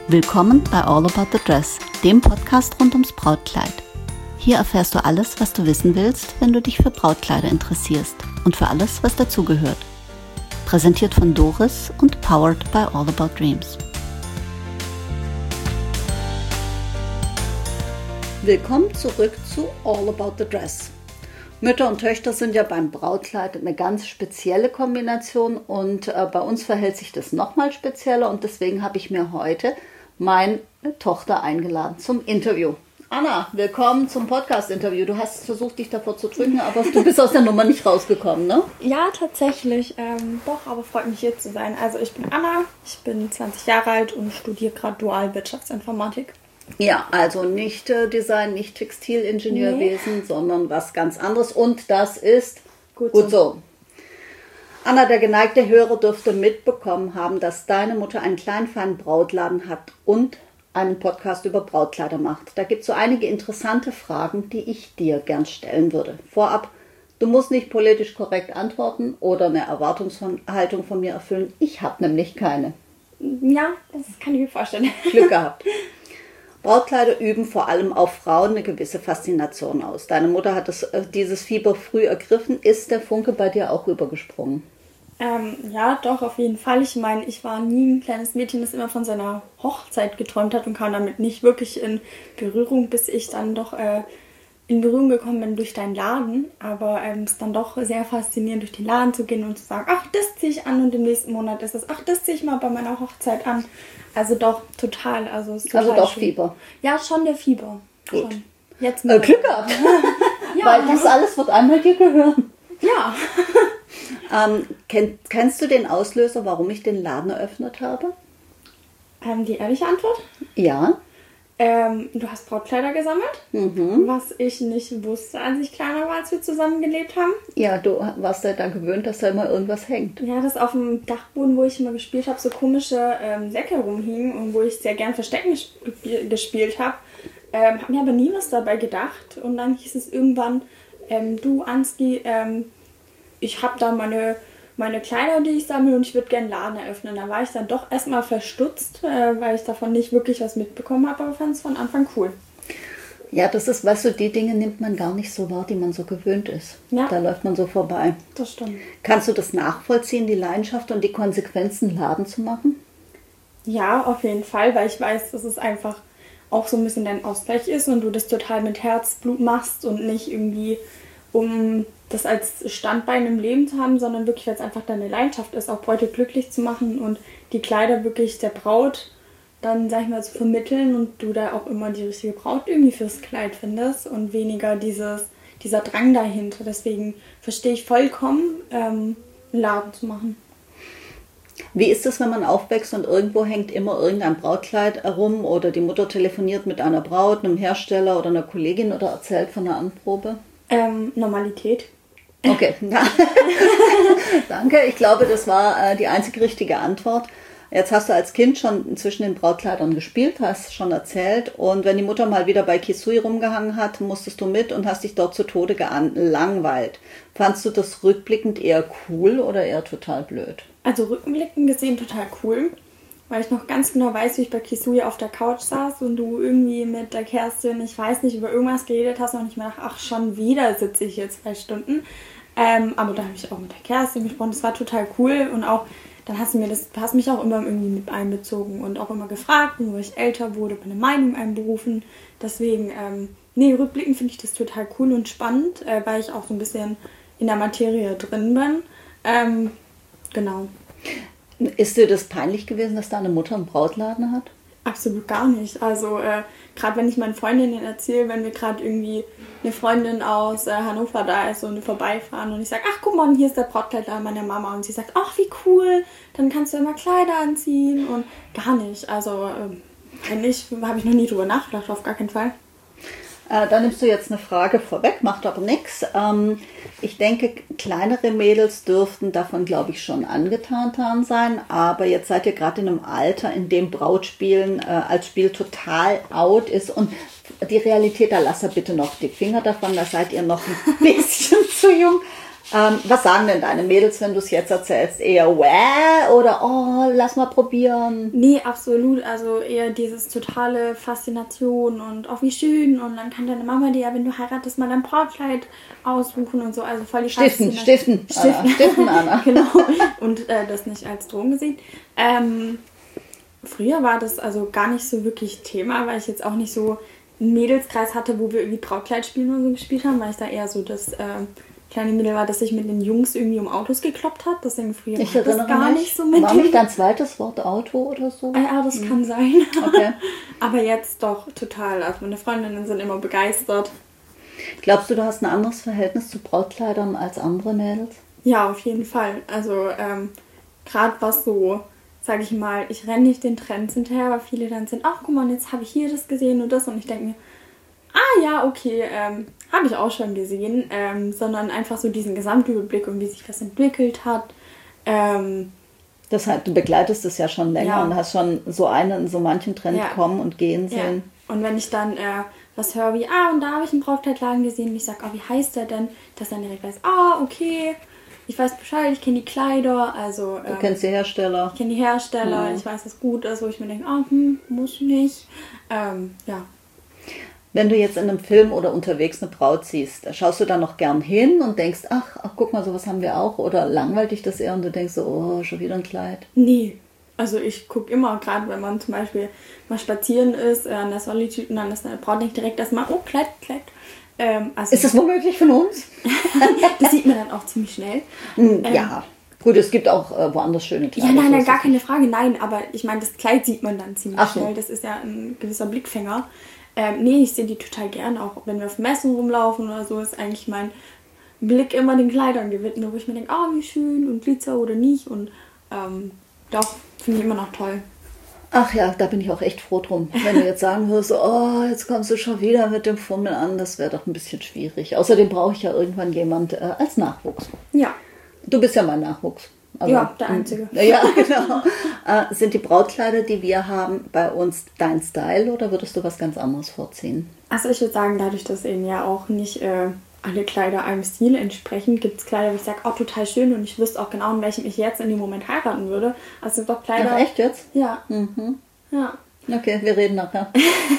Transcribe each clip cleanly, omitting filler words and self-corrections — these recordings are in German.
Willkommen bei All About the Dress, dem Podcast rund ums Brautkleid. Hier erfährst du alles, was du wissen willst, wenn du dich für Brautkleider interessierst und für alles, was dazugehört. Präsentiert von Doris und powered by All About Dreams. Willkommen zurück zu All About the Dress. Mütter und Töchter sind ja beim Brautkleid eine ganz spezielle Kombination und bei uns verhält sich das nochmal spezieller und deswegen habe ich mir heute meine Tochter eingeladen zum Interview. Anna, willkommen zum Podcast-Interview. Du hast versucht, dich davor zu drücken, aber du bist aus der Nummer nicht rausgekommen, ne? Ja, tatsächlich. Doch, aber freut mich hier zu sein. Also ich bin Anna, ich bin 20 Jahre alt und studiere gerade dual Wirtschaftsinformatik. Ja, also nicht Design, nicht Textilingenieurwesen, sondern was ganz anderes. Und das ist gut so. Anna, der geneigte Hörer dürfte mitbekommen haben, dass deine Mutter einen kleinen, feinen Brautladen hat und einen Podcast über Brautkleider macht. Da gibt es so einige interessante Fragen, die ich dir gern stellen würde. Vorab, du musst nicht politisch korrekt antworten oder eine Erwartungshaltung von mir erfüllen. Ich habe nämlich keine. Ja, das kann ich mir vorstellen. Glück gehabt. Brautkleider üben vor allem auf Frauen eine gewisse Faszination aus. Deine Mutter hat dieses Fieber früh ergriffen. Ist der Funke bei dir auch übergesprungen? Ja, doch, auf jeden Fall. Ich meine, ich war nie ein kleines Mädchen, das immer von seiner Hochzeit geträumt hat und kam damit nicht wirklich in Berührung, bis ich dann doch in Berührung gekommen bin durch deinen Laden. Aber es ist dann doch sehr faszinierend, durch den Laden zu gehen und zu sagen, ach, das ziehe ich an und im nächsten Monat ist es, ach, das ziehe ich mal bei meiner Hochzeit an. Also doch, total. Also, es ist total also doch schön. Fieber? Ja, schon der Fieber. Gut. Schon. Jetzt Glück gehabt. Ja. Weil das alles wird einmal dir gehören. Ja. Kennst du den Auslöser, warum ich den Laden eröffnet habe? Die ehrliche Antwort? Ja. Du hast Brautkleider gesammelt, was ich nicht wusste, als ich kleiner war, als wir zusammen gelebt haben. Ja, du warst ja dann gewöhnt, dass da immer irgendwas hängt. Ja, dass auf dem Dachboden, wo ich immer gespielt habe, so komische Säcke rumhingen und wo ich sehr gern Verstecken gespielt habe. Hab mir aber nie was dabei gedacht. Und dann hieß es irgendwann, du Ansgi, ich habe da meine Kleider, die ich sammle und ich würde gerne einen Laden eröffnen. Da war ich dann doch erstmal verstutzt, weil ich davon nicht wirklich was mitbekommen habe, aber fand es von Anfang cool. Ja, das ist, weißt du, die Dinge nimmt man gar nicht so wahr, die man so gewöhnt ist. Ja. Da läuft man so vorbei. Das stimmt. Kannst du das nachvollziehen, die Leidenschaft und die Konsequenzen, einen Laden zu machen? Ja, auf jeden Fall, weil ich weiß, dass es einfach auch so ein bisschen dein Ausgleich ist und du das total mit Herzblut machst und nicht irgendwie, um das als Standbein im Leben zu haben, sondern wirklich, weil es einfach deine Leidenschaft ist, auch Bräute glücklich zu machen und die Kleider wirklich der Braut dann, sag ich mal, zu vermitteln und du da auch immer die richtige Braut irgendwie fürs Kleid findest und weniger dieser Drang dahinter. Deswegen verstehe ich vollkommen, einen Laden zu machen. Wie ist es, wenn man aufwächst und irgendwo hängt immer irgendein Brautkleid herum oder die Mutter telefoniert mit einer Braut, einem Hersteller oder einer Kollegin oder erzählt von einer Anprobe? Normalität. Okay, ja. Danke. Ich glaube, das war die einzige richtige Antwort. Jetzt hast du als Kind schon zwischen den Brautkleidern gespielt, hast schon erzählt. Und wenn die Mutter mal wieder bei Kisui rumgehangen hat, musstest du mit und hast dich dort zu Tode gelangweilt. Fandst du das rückblickend eher cool oder eher total blöd? Also rückblickend gesehen total cool, weil ich noch ganz genau weiß, wie ich bei Kisui auf der Couch saß und du irgendwie mit der Kerstin, ich weiß nicht, über irgendwas geredet hast und ich mir dachte, ach, schon wieder sitze ich hier 2 Stunden. Aber da habe ich auch mit der Kerstin gesprochen, das war total cool und auch, dann hast mich auch immer irgendwie mit einbezogen und auch immer gefragt, wo ich älter wurde, meine Meinung einberufen. Deswegen, rückblickend finde ich das total cool und spannend, weil ich auch so ein bisschen in der Materie drin bin. Genau. Ist dir das peinlich gewesen, dass deine Mutter einen Brautladen hat? Absolut gar nicht. Also gerade wenn ich meinen Freundinnen erzähle, wenn wir gerade irgendwie eine Freundin aus Hannover da ist und wir vorbeifahren und ich sage, ach guck mal, hier ist der Brautkleider meiner Mama und sie sagt, ach wie cool, dann kannst du immer Kleider anziehen und gar nicht. Also eigentlich habe ich noch nie drüber nachgedacht, auf gar keinen Fall. Da nimmst du jetzt eine Frage vorweg, macht aber nichts. Ich denke, kleinere Mädels dürften davon, glaube ich, schon angetan sein. Aber jetzt seid ihr gerade in einem Alter, in dem Brautspielen als Spiel total out ist. Und die Realität, da lasst ihr bitte noch die Finger davon, da seid ihr noch ein bisschen zu jung. Was sagen denn deine Mädels, wenn du es jetzt erzählst? Eher wäh oder oh, lass mal probieren? Nee, absolut. Also eher dieses totale Faszination und auch wie schön. Und dann kann deine Mama dir ja, wenn du heiratest, mal dein Brautkleid aussuchen und so. Also voll die Stiften, Anna. Genau. Und das nicht als Drogen gesehen. Früher war das also gar nicht so wirklich Thema, weil ich jetzt auch nicht so einen Mädelskreis hatte, wo wir irgendwie Brautkleid spielen oder so gespielt haben, weil ich da eher so das kleine Mädel war, dass sich mit den Jungs irgendwie um Autos gekloppt hat. Deswegen früher war das gar nicht so mit. War nicht dein zweites Wort Auto oder so? Ja, das kann sein. Okay. Aber jetzt doch total. Also meine Freundinnen sind immer begeistert. Glaubst du hast ein anderes Verhältnis zu Brautkleidern als andere Mädels? Ja, auf jeden Fall. Also gerade was so, sage ich mal, ich renne nicht den Trends hinterher, weil viele dann sind, ach guck mal, jetzt habe ich hier das gesehen und das. Und ich denke mir, ja, okay, habe ich auch schon gesehen, sondern einfach so diesen Gesamtüberblick und wie sich das entwickelt hat. Das heißt, du begleitest es ja schon länger und hast schon so in so manchen Trend kommen und gehen sehen. Ja. Und wenn ich dann was höre wie, und da habe ich einen Brautkleidladen gesehen und ich sage, wie heißt der denn? Dass dann direkt weiß, okay, ich weiß Bescheid, ich kenne die Kleider, also... Du kennst die Hersteller. Ich kenne die Hersteller, ich weiß, was gut ist, wo ich mir denke, muss nicht. Ja. Wenn du jetzt in einem Film oder unterwegs eine Braut siehst, schaust du da noch gern hin und denkst, ach guck mal, sowas haben wir auch? Oder langweilt dich das eher und du denkst so, oh, schon wieder ein Kleid? Nee, also ich gucke immer, gerade wenn man zum Beispiel mal spazieren ist, an der Solitude und dann ist eine Braut, nicht direkt erstmal, Kleid. Also ist das womöglich von uns? Das sieht man dann auch ziemlich schnell. Ja, gut, es gibt auch woanders schöne Kleider. Ja, nein, gar keine Frage, nein, aber ich meine, das Kleid sieht man dann ziemlich schnell, das ist ja ein gewisser Blickfänger. Nee, ich sehe die total gern, auch wenn wir auf Messen rumlaufen oder so, ist eigentlich mein Blick immer den Kleidern gewidmet, wo ich mir denke, wie schön und Glitzer oder nicht und doch, finde ich immer noch toll. Ach ja, da bin ich auch echt froh drum. Wenn du jetzt sagen würdest, jetzt kommst du schon wieder mit dem Fummel an, das wäre doch ein bisschen schwierig. Außerdem brauche ich ja irgendwann jemand als Nachwuchs. Ja. Du bist ja mein Nachwuchs. Also, ja, der Einzige. Ja, genau. Sind die Brautkleider, die wir haben, bei uns dein Style oder würdest du was ganz anderes vorziehen? Also ich würde sagen, dadurch, dass eben ja auch nicht alle Kleider einem Stil entsprechen, gibt es Kleider, wo ich sage, total schön und ich wüsste auch genau, in welchem ich jetzt in dem Moment heiraten würde. Also doch Kleider... Ach, echt jetzt? Ja. Mhm. Ja. Okay, wir reden nachher.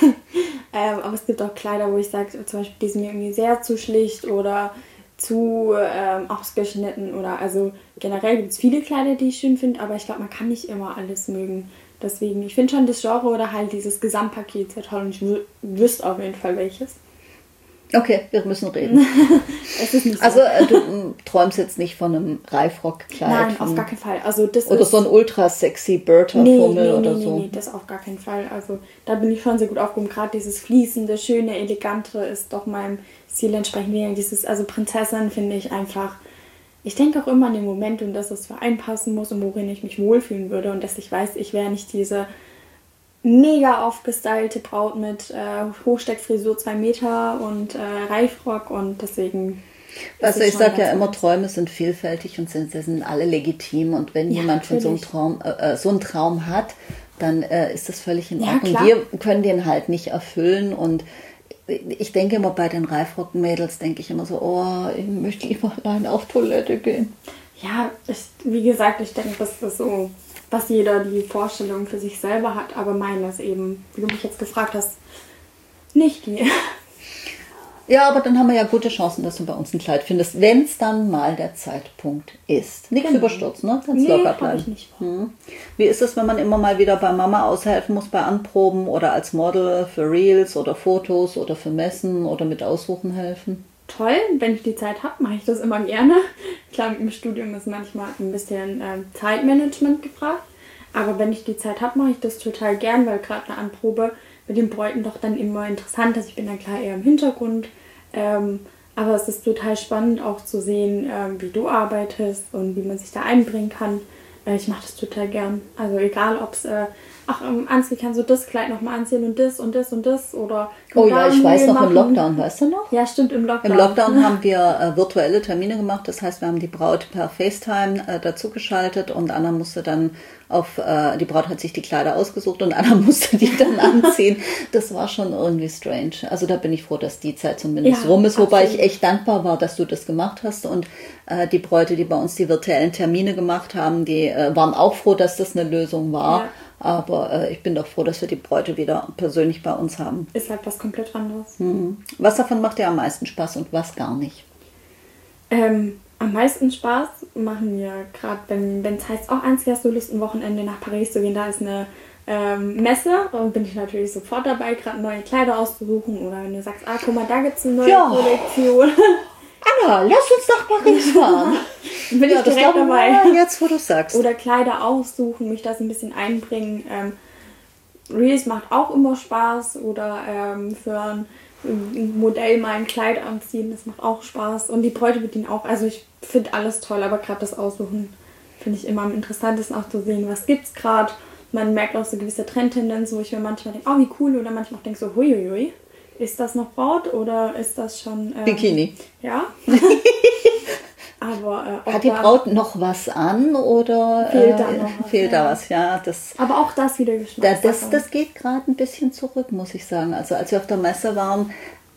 Aber es gibt auch Kleider, wo ich sage, zum Beispiel, die sind mir irgendwie sehr zu schlicht oder zu ausgeschnitten oder also generell gibt es viele Kleider, die ich schön finde, aber ich glaube, man kann nicht immer alles mögen. Deswegen, ich finde schon das Genre oder halt dieses Gesamtpaket sehr toll und ich wüsste auf jeden Fall welches. Okay, wir müssen reden. Es ist nicht so. Also du träumst jetzt nicht von einem Reifrockkleid? Nein, auf gar keinen Fall. Also, das oder ist so ein ultra sexy Bertha-Fummel oder so? Nee, das auf gar keinen Fall. Also da bin ich schon sehr gut aufgehoben. Gerade dieses fließende, schöne, elegante ist doch meinem Stil entsprechend. Dieses, also Prinzessin finde ich einfach... Ich denke auch immer an den Moment und dass es vereinpassen muss und worin ich mich wohlfühlen würde und dass ich weiß, ich wäre nicht diese mega aufgestylte Braut mit Hochsteckfrisur 2 Meter und Reifrock und deswegen... Also ich sage ja immer, Träume sind vielfältig und sind alle legitim und wenn jemand von so einen Traum hat, dann ist das völlig in Ordnung. Klar. Wir können den halt nicht erfüllen und ich denke immer bei den Reifrock-Mädels, denke ich immer so, ich möchte lieber allein auf Toilette gehen. Ja, wie gesagt, ich denke, das ist so, was jeder die Vorstellung für sich selber hat, aber meine ist eben, wie du mich jetzt gefragt hast, nicht die. Ja, aber dann haben wir ja gute Chancen, dass du bei uns ein Kleid findest, wenn es dann mal der Zeitpunkt ist. Nichts überstürzen, ne? Ganz locker bleiben. Ich nicht. Wie ist es, wenn man immer mal wieder bei Mama aushelfen muss bei Anproben oder als Model für Reels oder Fotos oder für Messen oder mit Aussuchen helfen? Toll, wenn ich die Zeit habe, mache ich das immer gerne. Klar, im Studium ist manchmal ein bisschen Zeitmanagement gefragt, aber wenn ich die Zeit habe, mache ich das total gern, weil gerade eine Anprobe mit den Bräuten doch dann immer interessant ist. Ich bin dann klar eher im Hintergrund, aber es ist total spannend auch zu sehen, wie du arbeitest und wie man sich da einbringen kann. Ich mache das total gern. Also egal, ob es ach, im Anzug kannst du das Kleid nochmal anziehen und das und das und das. Oder oh ja, ich weiß noch, im Lockdown, weißt du noch? Ja, stimmt, im Lockdown. Im Lockdown haben wir virtuelle Termine gemacht. Das heißt, wir haben die Braut per FaceTime dazugeschaltet und Anna musste dann die Braut hat sich die Kleider ausgesucht und Anna musste die dann anziehen. Das war schon irgendwie strange. Also da bin ich froh, dass die Zeit zumindest rum ist, wobei ich echt dankbar war, dass du das gemacht hast. Und die Bräute, die bei uns die virtuellen Termine gemacht haben, die waren auch froh, dass das eine Lösung war. Ja. Aber ich bin doch froh, dass wir die Bräute wieder persönlich bei uns haben. Ist halt was komplett anderes. Mhm. Was davon macht dir am meisten Spaß und was gar nicht? Am meisten Spaß machen wir gerade, wenn es heißt, auch einzig hast du Lust, ein Wochenende nach Paris zu gehen. Da ist eine Messe und bin ich natürlich sofort dabei, gerade neue Kleider auszusuchen. Oder wenn du sagst, guck mal, da gibt es eine neue Kollektion. Anna, lass uns nach Paris fahren. Bin ich direkt dabei. Jetzt, wo du sagst. Oder Kleider aussuchen, mich das ein bisschen einbringen. Reels macht auch immer Spaß. Oder für ein Modell mal ein Kleid anziehen, das macht auch Spaß. Und die Bräute bedienen auch. Also ich finde alles toll, aber gerade das Aussuchen finde ich immer am interessantesten, auch zu sehen, was gibt's gerade. Man merkt auch so gewisse Trendtendenzen, wo ich mir manchmal denke, wie cool. Oder manchmal auch denke so, huiuiui. Ist das noch Braut oder ist das schon... Bikini. Ja. Aber hat die Braut noch was an oder fehlt da noch was? Fehlt da was, ja. Aber auch das wieder Geschmackssache. Das geht gerade ein bisschen zurück, muss ich sagen. Also als wir auf der Messe waren,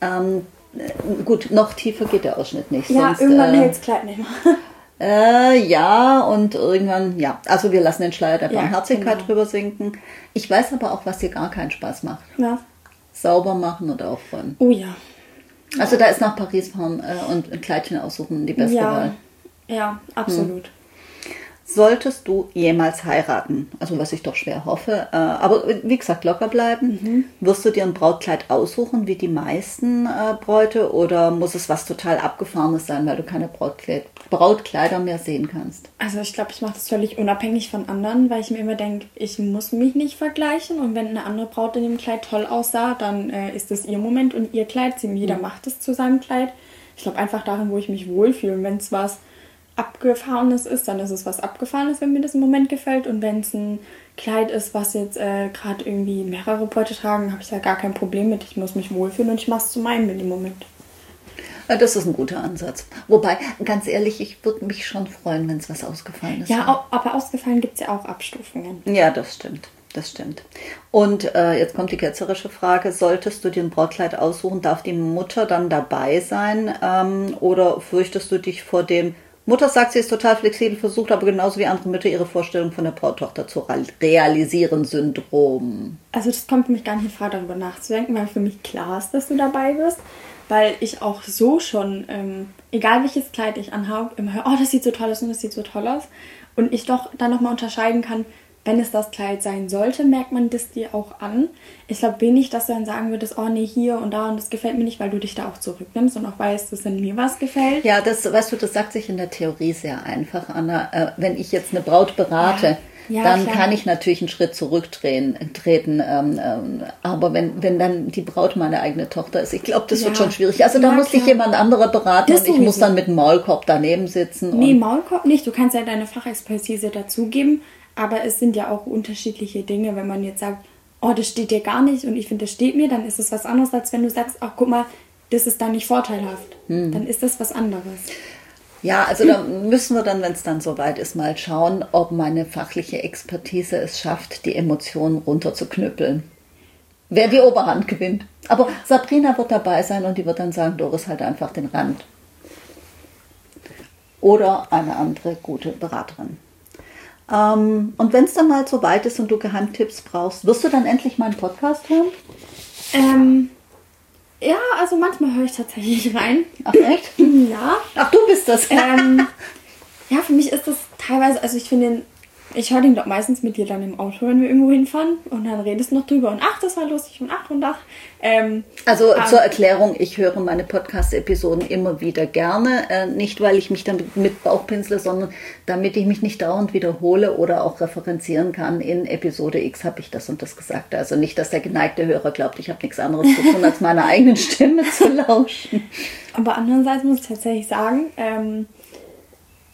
gut, noch tiefer geht der Ausschnitt nicht. Ja, sonst, irgendwann hält das Kleid nicht mehr. Ja, und irgendwann, ja. Also wir lassen den Schleier der Barmherzigkeit drüber sinken. Ich weiß aber auch, was dir gar keinen Spaß macht. Ja. Sauber machen und aufräumen. Oh ja. Also da ist nach Paris fahren und ein Kleidchen aussuchen die beste Wahl. Ja, absolut. Solltest du jemals heiraten, also was ich doch schwer hoffe, aber wie gesagt, locker bleiben, wirst du dir ein Brautkleid aussuchen, wie die meisten Bräute, oder muss es was total Abgefahrenes sein, weil du keine Brautkleider mehr sehen kannst? Also ich glaube, ich mache das völlig unabhängig von anderen, weil ich mir immer denke, ich muss mich nicht vergleichen, und wenn eine andere Braut in dem Kleid toll aussah, dann ist das ihr Moment und ihr Kleid. Jeder macht es zu seinem Kleid. Ich glaube einfach darin, wo ich mich wohlfühle, und wenn es was Abgefahrenes ist, dann ist es was Abgefahrenes, wenn mir das im Moment gefällt. Und wenn es ein Kleid ist, was jetzt gerade irgendwie mehrere Bräute tragen, habe ich da gar kein Problem mit. Ich muss mich wohlfühlen und ich mache es zu meinem in dem Moment. Das ist ein guter Ansatz. Wobei, ganz ehrlich, ich würde mich schon freuen, wenn es was ausgefallen ist. Ja, aber ausgefallen gibt es ja auch Abstufungen. Ja, das stimmt. Das stimmt. Und jetzt kommt die ketzerische Frage, solltest du dir ein Brautkleid aussuchen, darf die Mutter dann dabei sein, oder fürchtest du dich vor dem... Mutter sagt, sie ist total flexibel, versucht aber genauso wie andere Mütter ihre Vorstellung von der Brauttochter zu realisieren, Syndrom. Also das kommt für mich gar nicht in Frage, darüber nachzudenken, weil für mich klar ist, dass du dabei bist, weil ich auch so schon, egal welches Kleid ich anhabe, immer höre, das sieht so toll aus und das sieht so toll aus, und ich doch dann nochmal unterscheiden kann, wenn es das Kleid sein sollte, merkt man das dir auch an. Ich glaube wenig, dass du dann sagen würdest, nee, hier und da und das gefällt mir nicht, weil du dich da auch zurücknimmst und auch weißt, dass wenn mir was gefällt. Ja, das, weißt du, das sagt sich in der Theorie sehr einfach, Anna. Wenn ich jetzt eine Braut berate, dann klar, kann ich natürlich einen Schritt zurücktreten. Aber wenn dann die Braut meine eigene Tochter ist, ich glaube, das wird schon schwierig. Also da muss ich jemand anderer beraten und ich muss dann mit dem Maulkorb daneben sitzen. Nee, Maulkorb nicht. Du kannst ja deine Fachexpertise dazugeben. Aber es sind ja auch unterschiedliche Dinge. Wenn man jetzt sagt, das steht dir gar nicht und ich finde, das steht mir, dann ist es was anderes, als wenn du sagst, guck mal, das ist dann nicht vorteilhaft. Dann ist das was anderes. Ja, also da müssen wir dann, wenn es dann soweit ist, mal schauen, ob meine fachliche Expertise es schafft, die Emotionen runterzuknüppeln. Wer die Oberhand gewinnt. Aber Sabrina wird dabei sein und die wird dann sagen, Doris, halt einfach den Rand. Oder eine andere gute Beraterin. Und wenn es dann mal so weit ist und du Geheimtipps brauchst, wirst du dann endlich mal einen Podcast hören? Ja, also manchmal höre ich tatsächlich rein. Ach echt? Ja. Ach, du bist das. Ja, für mich ist das teilweise, also ich höre den, glaube meistens mit dir dann im Auto, wenn wir irgendwo hinfahren, und dann redest du noch drüber und das war lustig und ach. Also zur Erklärung, ich höre meine Podcast-Episoden immer wieder gerne, nicht weil ich mich damit mit Bauchpinsle, sondern damit ich mich nicht dauernd wiederhole oder auch referenzieren kann. In Episode X habe ich das und das gesagt. Also nicht, dass der geneigte Hörer glaubt, ich habe nichts anderes zu tun, als meiner eigenen Stimme zu lauschen. Aber andererseits muss ich tatsächlich sagen,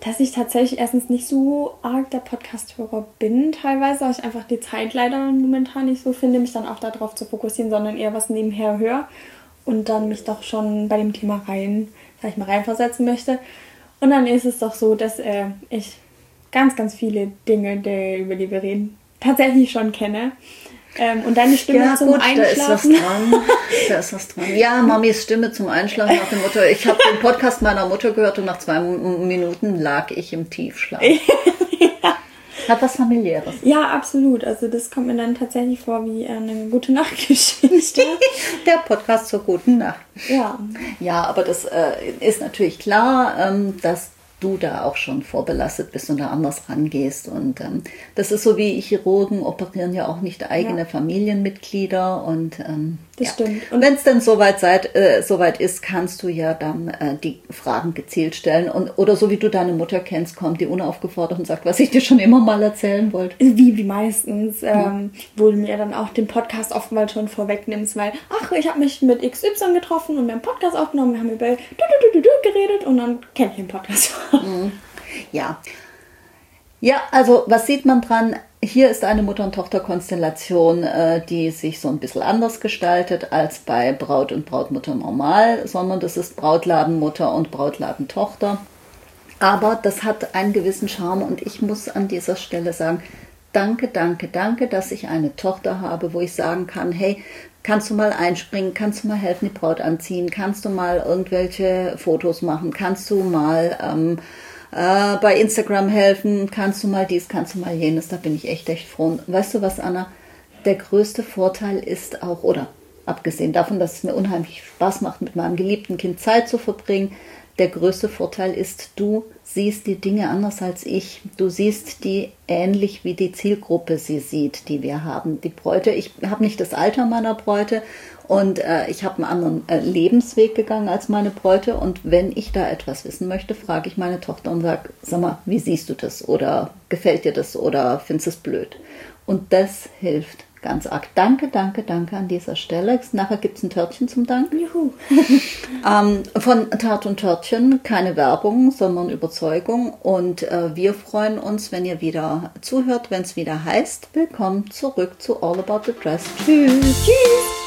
Dass ich tatsächlich erstens nicht so arg der Podcast-Hörer bin teilweise, weil ich einfach die Zeit leider momentan nicht so finde, mich dann auch darauf zu fokussieren, sondern eher was nebenher höre und dann mich doch schon bei dem Thema reinversetzen möchte. Und dann ist es doch so, dass ich ganz, ganz viele Dinge, über die wir reden, tatsächlich schon kenne. Und deine Stimme zum Einschlafen. Da ist was dran. Ja, Mamis Stimme zum Einschlafen nach dem Motto. Ich habe den Podcast meiner Mutter gehört und nach 2 Minuten lag ich im Tiefschlaf. Ja. Hat was Familiäres. Ja, absolut. Also das kommt mir dann tatsächlich vor wie eine gute Nachtgeschichte. Der Podcast zur guten Nacht. Ja. Ja, aber das ist natürlich klar, dass du da auch schon vorbelastet bist und da anders rangehst. Und das ist so wie Chirurgen operieren ja auch nicht eigene Familienmitglieder. Und das stimmt. Und wenn es dann soweit ist, kannst du ja dann die Fragen gezielt stellen. Oder so wie du deine Mutter kennst, kommt die unaufgefordert und sagt, was ich dir schon immer mal erzählen wollte. Wie meistens, wo du mir dann auch den Podcast oftmals schon vorwegnimmst, weil, ich habe mich mit XY getroffen und wir haben einen Podcast aufgenommen, wir haben über geredet und dann kenne ich den Podcast. Ja. Ja, also was sieht man dran? Hier ist eine Mutter- und Tochter-Konstellation, die sich so ein bisschen anders gestaltet als bei Braut und Brautmutter normal, sondern das ist Brautladenmutter und Brautladentochter. Aber das hat einen gewissen Charme und ich muss an dieser Stelle sagen, danke, dass ich eine Tochter habe, wo ich sagen kann, hey, kannst du mal einspringen, kannst du mal helfen, die Braut anziehen, kannst du mal irgendwelche Fotos machen, kannst du mal bei Instagram helfen, kannst du mal dies, kannst du mal jenes, da bin ich echt froh. Und weißt du was, Anna, der größte Vorteil ist auch, oder abgesehen davon, dass es mir unheimlich Spaß macht, mit meinem geliebten Kind Zeit zu verbringen, der größte Vorteil ist, du siehst die Dinge anders als ich. Du siehst die ähnlich wie die Zielgruppe sie sieht, die wir haben. Die Bräute, ich habe nicht das Alter meiner Bräute und ich habe einen anderen Lebensweg gegangen als meine Bräute. Und wenn ich da etwas wissen möchte, frage ich meine Tochter und sage, sag mal, wie siehst du das? Oder gefällt dir das? Oder findest du es blöd? Und das hilft ganz arg. Danke an dieser Stelle. Nachher gibt es ein Törtchen zum Dank. Juhu. Von Tat und Törtchen, keine Werbung, sondern Überzeugung. Und wir freuen uns, wenn ihr wieder zuhört, wenn es wieder heißt, willkommen zurück zu All About the Dress. Tschüss. Tschüss.